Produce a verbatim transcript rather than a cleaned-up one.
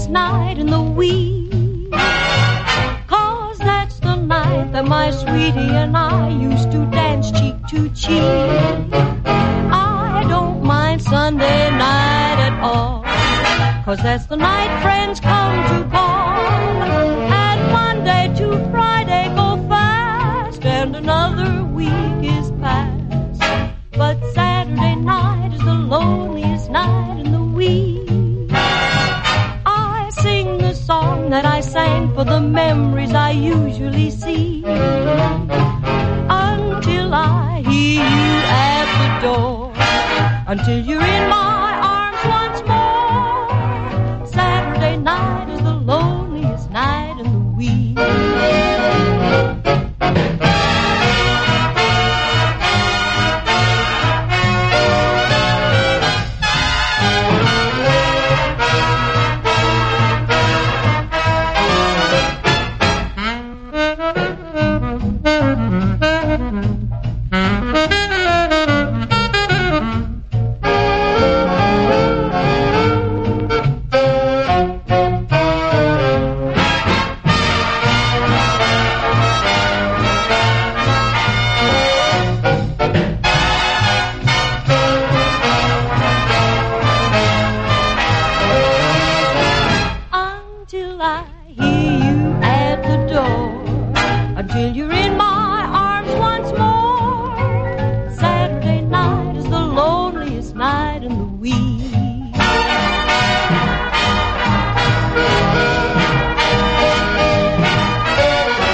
loneliest night in the week. 'Cause that's the night that my sweetie and I used to dance cheek to cheek. I don't mind Sunday night at all, 'cause that's the night friends come to call. And Monday to Friday go fast, and another week is past. But Saturday night is the loneliest night in the week. I sing the song that I sang for the memories I usually see, until I hear you at the door, until you're in my arms once more. Saturday night is the loneliest night in the week. Until I hear you at the door, until you're in